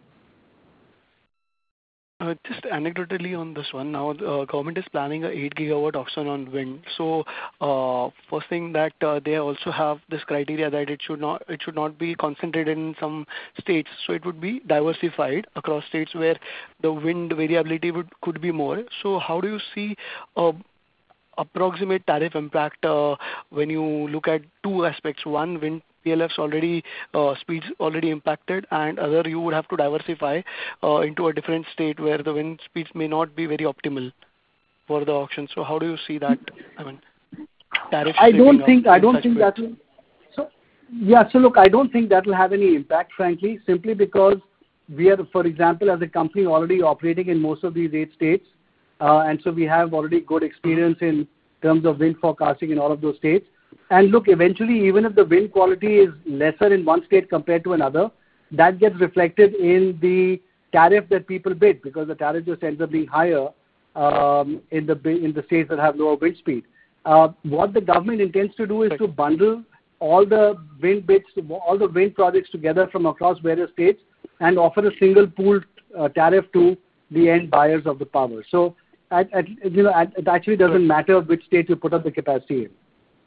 Uh, just anecdotally on this one, now the uh, government is planning a eight gigawatt auction on wind. So uh, first thing that uh, they also have this criteria that it should not it should not be concentrated in some states. So it would be diversified across states where the wind variability would could be more. So how do you see uh, approximate tariff impact uh, when you look at two aspects? One, wind P L Fs already uh, speeds already impacted, and other you would have to diversify uh, into a different state where the wind speeds may not be very optimal for the auction. So how do you see that? I mean, tariffs. I don't think I don't think that will. So yeah, so look, I don't think that will have any impact, frankly, simply because we are, for example, as a company already operating in most of these eight states, uh, and so we have already good experience in terms of wind forecasting in all of those states. And look, eventually, even if the wind quality is lesser in one state compared to another, that gets reflected in the tariff that people bid, because the tariff just ends up being higher um, in the in the states that have lower wind speed. Uh, what the government intends to do is to bundle all the wind bids, all the wind projects together from across various states, and offer a single pooled uh, tariff to the end buyers of the power. So, at, at, you know, at, it actually doesn't matter which state you put up the capacity in.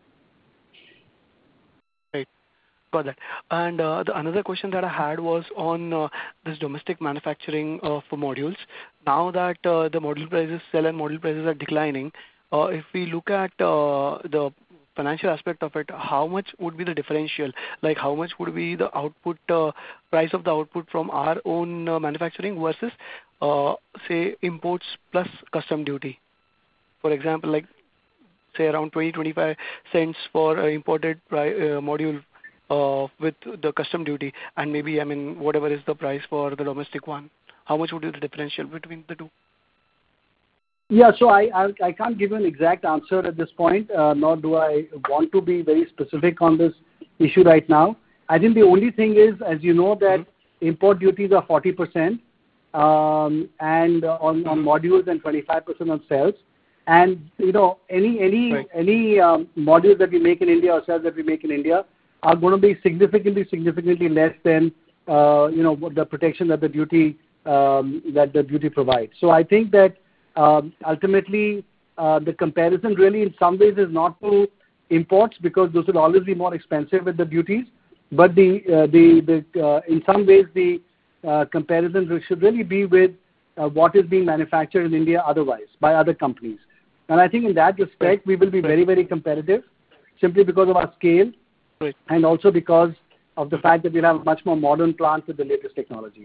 Got that. And uh, the another question that I had was on uh, this domestic manufacturing uh, for modules. Now that uh, the module prices, cell and module prices are declining, uh, if we look at uh, the financial aspect of it, how much would be the differential? Like how much would be the output uh, price of the output from our own uh, manufacturing versus uh, say imports plus custom duty? For example, like say around twenty to twenty-five cents for uh, imported pri- uh, module Uh, with the custom duty, and maybe, I mean, whatever is the price for the domestic one. How much would be the differential between the two? Yeah, so I, I, I can't give you an exact answer at this point, uh, nor do I want to be very specific on this issue right now. I think the only thing is, as you know, that mm-hmm. import duties are forty percent um, and uh, on, on modules and twenty-five percent on cells. And, you know, any, any, right. any um, modules that we make in India or cells that we make in India are going to be significantly, significantly less than, uh, you know, the protection that the duty um, that the duty provides. So I think that um, ultimately uh, the comparison really, in some ways, is not to imports, because those will always be more expensive with the duties. But the uh, the the uh, in some ways the uh, comparison should really be with uh, what is being manufactured in India otherwise by other companies. And I think in that respect we will be very, very competitive, simply because of our scale. Right. And also because of the fact that we'll have a much more modern plant with the latest technology.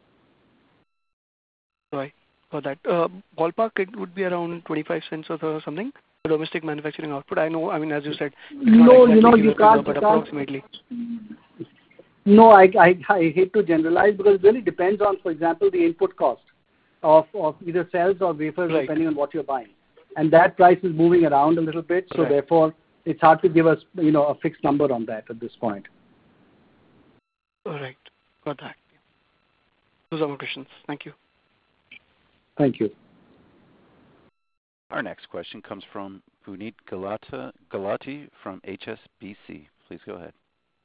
Right. For that. Uh, ballpark, it would be around twenty-five cents or something, the domestic manufacturing output. I know, I mean, as you said. No, exactly you know, you can't. But you approximately. Can't. No, I, I, I hate to generalize, because it really depends on, for example, the input cost of, of either cells or wafers, right. depending on what you're buying. And that price is moving around a little bit, so right. therefore, it's hard to give us, you know, a fixed number on that at this point. All right. Got that. Those are my questions. Thank you. Thank you. Our next question comes from Puneet Galata, Galati from H S B C. Please go ahead.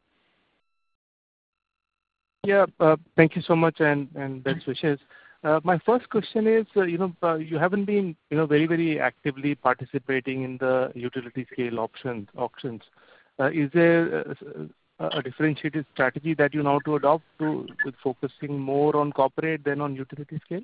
Yeah, uh, thank you so much, and, and best wishes. Uh, my first question is, uh, you know, uh, you haven't been, you know, very, very actively participating in the utility scale options. auctions. Uh, is there a, a differentiated strategy that you now to adopt to with focusing more on corporate than on utility scale?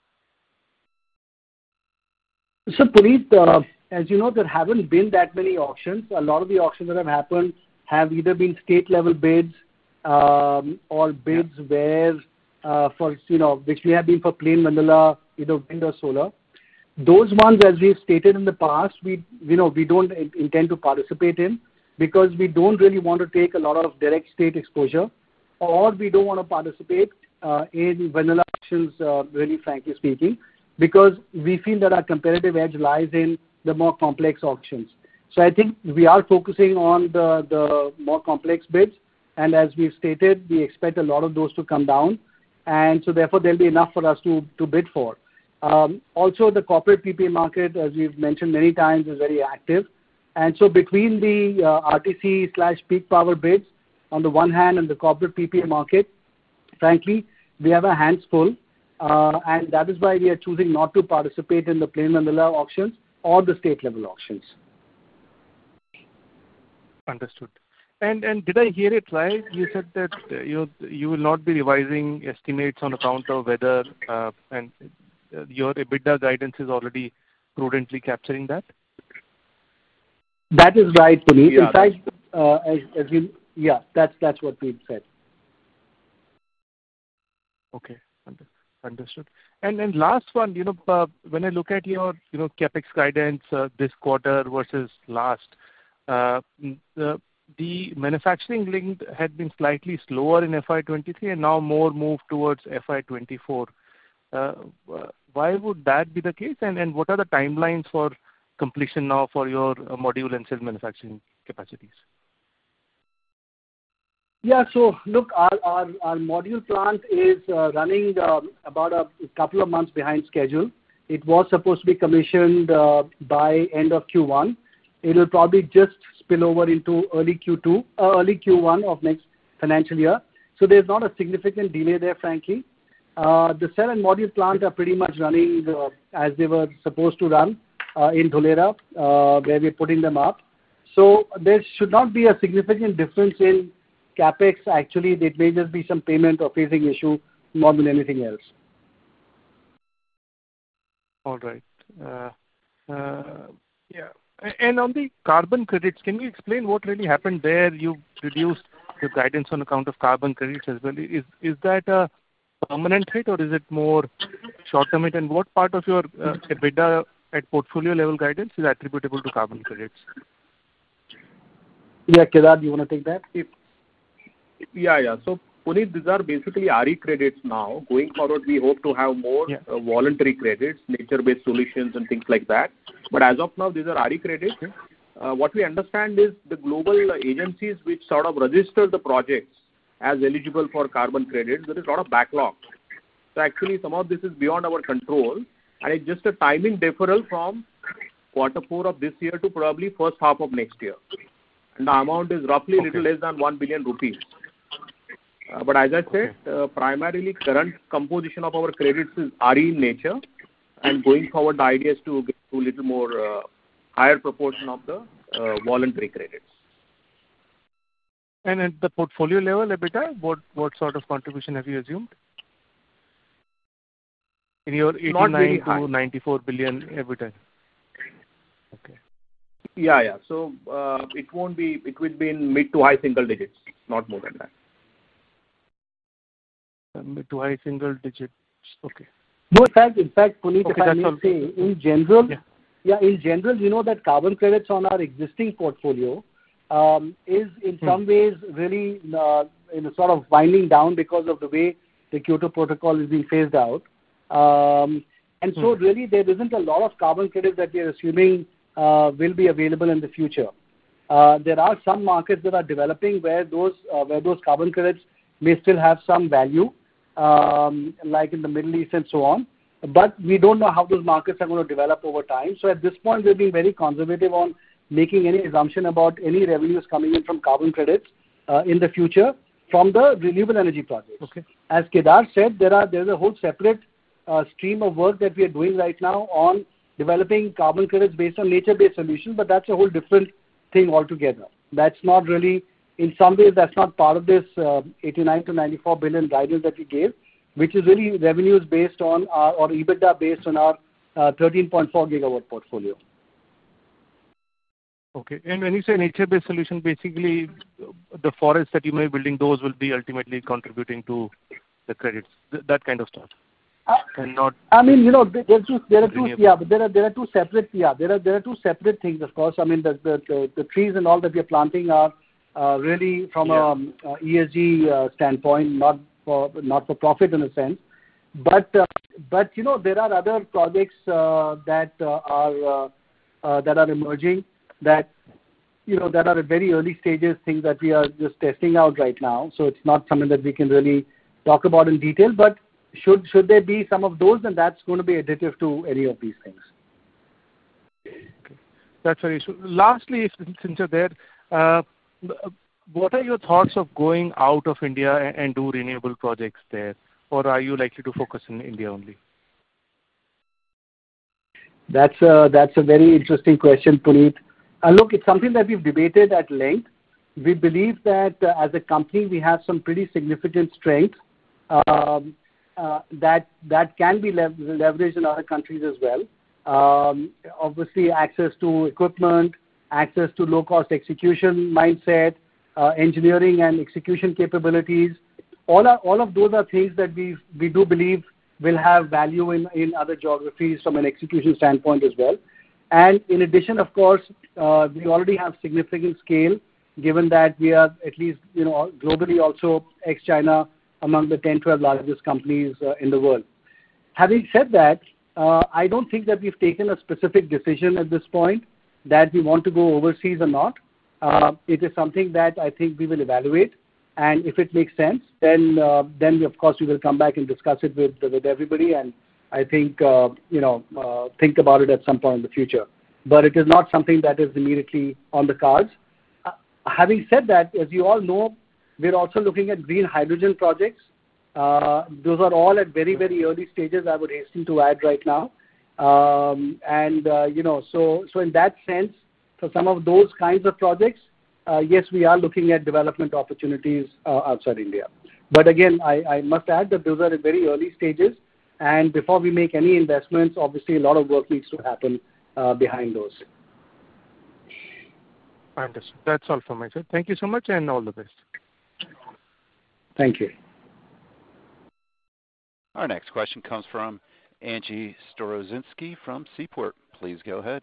So, Puneet, uh, as you know, there haven't been that many auctions. A lot of the auctions that have happened have either been state-level bids um, or bids yeah. where Uh, for, you know, which we have been for plain vanilla, either wind or solar. Those ones, as we've stated in the past, we, you know, we don't intend to participate in, because we don't really want to take a lot of direct state exposure, or we don't want to participate uh, in vanilla auctions, uh, really frankly speaking, because we feel that our competitive edge lies in the more complex auctions. So I think we are focusing on the, the more complex bids, and as we've stated, we expect a lot of those to come down, and so therefore there'll be enough for us to, to bid for. Um, also, the corporate P P A market, as we've mentioned many times, is very active. And so between the uh, R T C slash peak power bids on the one hand and the corporate P P A market, frankly, we have our hands full. Uh, and that is why we are choosing not to participate in the plain vanilla auctions or the state level auctions. Understood. And and did I hear it right? You said that uh, you you will not be revising estimates on account of weather, uh, and uh, your EBITDA guidance is already prudently capturing that? That is right, Puneet. Yeah, in fact, uh, as, as you, yeah, that's that's what we said. Okay, understood. And and last one, you know, uh, when I look at your you know capex guidance uh, this quarter versus last, uh, the the manufacturing linked had been slightly slower in F Y twenty-three and now more moved towards F Y twenty-four. Uh, why would that be the case? And and what are the timelines for completion now for your uh, module and cell manufacturing capacities? Yeah, so look, our, our, our module plant is uh, running uh, about a couple of months behind schedule. It was supposed to be commissioned uh, by end of Q one. It will probably just spill over into early Q two, uh, early Q one of next financial year. So there's not a significant delay there, frankly. Uh, the cell and module plant are pretty much running uh, as they were supposed to run uh, in Dholera, uh, where we're putting them up. So there should not be a significant difference in capex. Actually, it may just be some payment or phasing issue more than anything else. All right. Uh, uh, yeah. And on the carbon credits, can you explain what really happened there? You reduced your guidance on account of carbon credits as well. Is is that a permanent hit or is it more short-term hit? And what part of your uh, EBITDA at portfolio level guidance is attributable to carbon credits? Yeah, Kedar, do you want to take that? If, yeah, yeah. So, Puneet, these are basically R E credits now. Going forward, we hope to have more yeah. uh, voluntary credits, nature-based solutions and things like that. But as of now, these are R E credits. Uh, what we understand is the global agencies which sort of register the projects as eligible for carbon credits, there is a lot of backlog. So actually, some of this is beyond our control, and it's just a timing deferral from quarter four of this year to probably first half of next year. And the amount is roughly a okay. little less than one billion rupees. Uh, but as I said, uh, primarily current composition of our credits is R E in nature, and going forward, the idea is to get to a little more uh, higher proportion of the uh, voluntary credits. And at the portfolio level, EBITDA, what what sort of contribution have you assumed in your eighty-nine to ninety-four billion EBITDA? Okay. Yeah, yeah. So uh, it won't be. It will be in mid to high single digits, not more than that. Uh, mid to high single digits. Okay. No, in fact, in fact, Puneet, okay, if I may all. say, in general, yeah. yeah, in general, you know that carbon credits on our existing portfolio um, is in hmm. some ways really uh, in a sort of winding down because of the way the Kyoto Protocol is being phased out. Um, and so hmm. really there isn't a lot of carbon credits that we are assuming uh, will be available in the future. Uh, there are some markets that are developing where those uh, where those carbon credits may still have some value, um, like in the Middle East and so on. But we don't know how those markets are going to develop over time. So at this point, we're being very conservative on making any assumption about any revenues coming in from carbon credits uh, in the future from the renewable energy projects. Okay. As Kedar said, there are there is a whole separate uh, stream of work that we are doing right now on developing carbon credits based on nature-based solutions, but that's a whole different thing altogether. That's not really, in some ways, that's not part of this uh, eighty-nine to ninety-four billion guidance that we gave, which is really revenues based on our, or EBITDA based on our uh, thirteen point four gigawatt portfolio. Okay. And when you say nature-based solution, basically the forests that you may be building, those will be ultimately contributing to the credits, th- that kind of stuff. Uh, and not. I mean, you know, there are two, there are two, yeah, but there are there are two separate, yeah, there are there are two separate things, of course. I mean, the the the, the trees and all that we are planting are uh, really from yeah. a, a E S G uh, standpoint, not for not for profit in a sense. But uh, but you know, there are other projects uh, that uh, are uh, uh, that are emerging that you know, that are at very early stages, things that we are just testing out right now. So it's not something that we can really talk about in detail. But should should there be some of those, then that's going to be additive to any of these things. Okay. That's very useful. Lastly, if, since you're there, uh, what are your thoughts of going out of India and, and do renewable projects there? Or are you likely to focus in India only? That's a, that's a very interesting question, Puneet. Uh, look, it's something that we've debated at length. We believe that uh, as a company, we have some pretty significant strengths um, uh, that that can be lev- leveraged in other countries as well. Um, obviously, access to equipment, access to low-cost execution mindset, uh, engineering and execution capabilities. All are, all of those are things that we we do believe will have value in, in other geographies from an execution standpoint as well. And in addition, of course, uh, we already have significant scale, given that we are at least, you know, globally also ex-China among the ten, twelve largest companies uh, in the world. Having said that, uh, I don't think that we've taken a specific decision at this point that we want to go overseas or not. Uh, it is something that I think we will evaluate. And if it makes sense, then uh, then we, of course we will come back and discuss it with with everybody, and I think uh, you know uh, think about it at some point in the future. But it is not something that is immediately on the cards. Uh, having said that, as you all know, we're also looking at green hydrogen projects. Uh, those are all at very very early stages. I would hasten to add right now, um, and uh, you know so so in that sense, for some of those kinds of projects. Uh, yes, we are looking at development opportunities uh, outside India. But again, I, I must add that those are at very early stages. And before we make any investments, obviously a lot of work needs to happen uh, behind those. Understood. That's all from my side. Thank you so much and all the best. Thank you. Our next question comes from Angie Storozynski from Seaport. Please go ahead.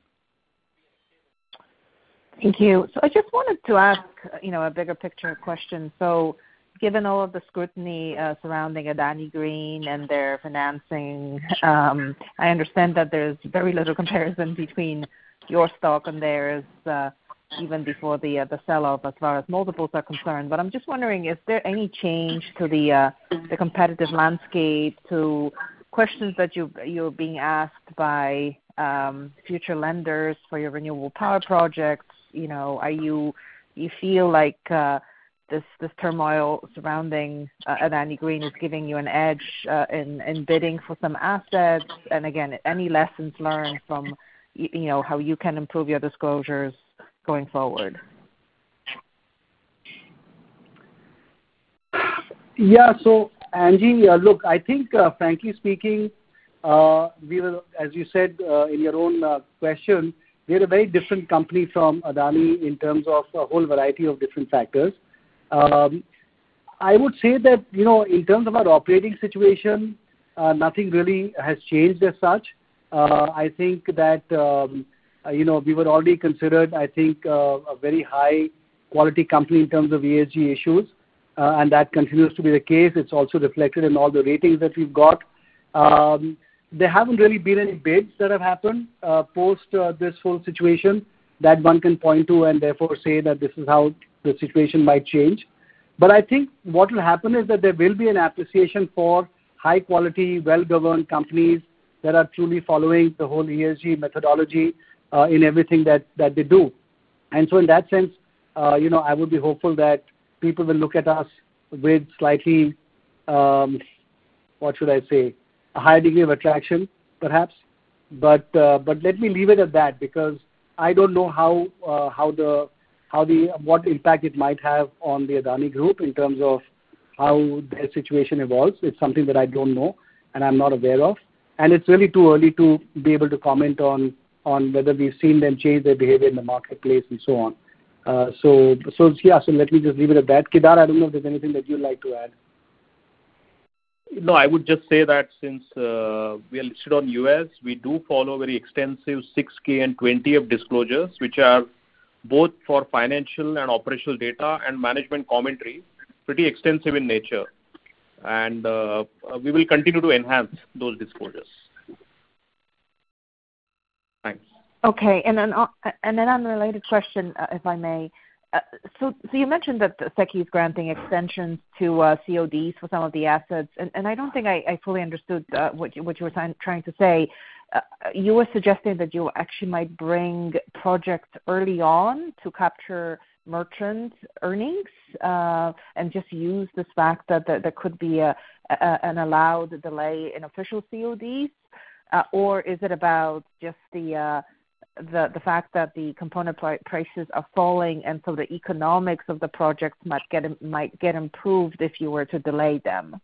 Thank you. So I just wanted to ask, you know, a bigger picture question. So given all of the scrutiny uh, surrounding Adani Green and their financing, um, I understand that there's very little comparison between your stock and theirs, uh, even before the uh, the sell-off as far as multiples are concerned. But I'm just wondering, is there any change to the uh, the competitive landscape, to questions that you you're being asked by um, future lenders for your renewable power projects? You know, are you you feel like uh, this this turmoil surrounding uh, Adani Green is giving you an edge uh, in in bidding for some assets? And again, any lessons learned from you, you know how you can improve your disclosures going forward? Yeah. So Angie, uh, look, I think uh, frankly speaking, uh, we were, as you said uh, in your own uh, question. We're a very different company from Adani in terms of a whole variety of different factors. Um, I would say that, you know, in terms of our operating situation, uh, nothing really has changed as such. Uh, I think that, um, uh, you know, we were already considered, I think, uh, a very high quality company in terms of E S G issues, uh, and that continues to be the case. It's also reflected in all the ratings that we've got. Um, There haven't really been any bids that have happened uh, post uh, this whole situation that one can point to and therefore say that this is how the situation might change. But I think what will happen is that there will be an appreciation for high quality, well-governed companies that are truly following the whole E S G methodology uh, in everything that, that they do. And so in that sense, uh, you know, I would be hopeful that people will look at us with slightly, um, what should I say, a high degree of attraction, perhaps, but uh, but let me leave it at that because I don't know how uh, how the how the what impact it might have on the Adani Group in terms of how their situation evolves. It's something that I don't know and I'm not aware of, and it's really too early to be able to comment on on whether we've seen them change their behavior in the marketplace and so on. Uh, so so yeah, so let me just leave it at that. Kedar, I don't know if there's anything that you'd like to add. No, I would just say that since uh, we are listed on U S, we do follow very extensive six K and twenty F disclosures, which are both for financial and operational data and management commentary, pretty extensive in nature. And uh, we will continue to enhance those disclosures. Thanks. Okay. And then uh, and then unrelated question, uh, if I may. Uh, so, so you mentioned that SECI is granting extensions to uh, C O Ds for some of the assets, and, and I don't think I, I fully understood uh, what, you, what you were trying, trying to say. Uh, you were suggesting that you actually might bring projects early on to capture merchant earnings uh, and just use this fact that, that there could be a, a, an allowed delay in official C O Ds, uh, or is it about just the uh, the the fact that the component prices are falling, and so the economics of the projects might get might get improved if you were to delay them?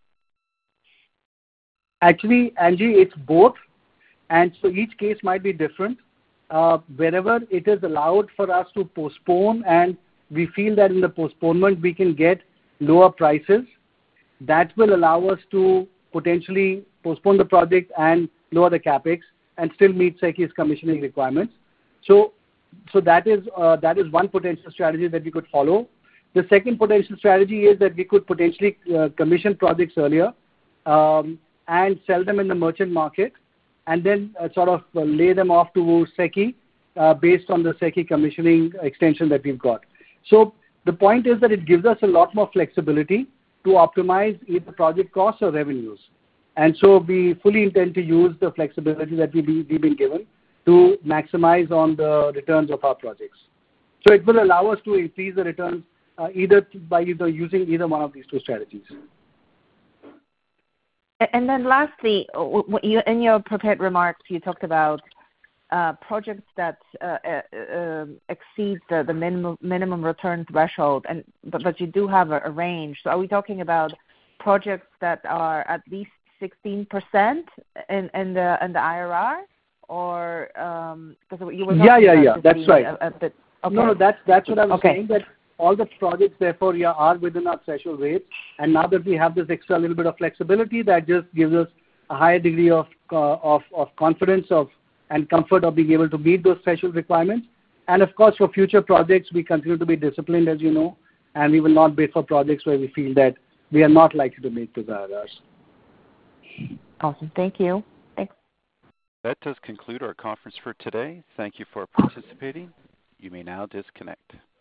Actually, Angie, it's both, and so each case might be different. Uh, wherever it is allowed for us to postpone, and we feel that in the postponement we can get lower prices, that will allow us to potentially postpone the project and lower the capex and still meet SECI's commissioning requirements. So, so that is uh, that is one potential strategy that we could follow. The second potential strategy is that we could potentially uh, commission projects earlier um, and sell them in the merchant market, and then uh, sort of uh, lay them off to SECI uh, based on the SECI commissioning extension that we've got. So the point is that it gives us a lot more flexibility to optimize either project costs or revenues. And so we fully intend to use the flexibility that we be, we've been given to maximize on the returns of our projects. So it will allow us to increase the returns uh, either by either using either one of these two strategies. And then lastly, in your prepared remarks, you talked about uh, projects that uh, uh, exceed the, the minimum, minimum return threshold, and but, but you do have a, a range. So are we talking about projects that are at least sixteen percent in, in, the, in the I R R? Or because um, you were yeah, yeah, yeah, that's right. A, a bit, okay. No, no, that's that's what I was okay. saying. That all the projects, therefore, yeah, are within our threshold rates. And now that we have this extra little bit of flexibility, that just gives us a higher degree of uh, of of confidence of and comfort of being able to meet those threshold requirements. And of course, for future projects, we continue to be disciplined, as you know, and we will not bid for projects where we feel that we are not likely to meet those I R Rs. Awesome, thank you. That does conclude our conference for today. Thank you for participating. You may now disconnect.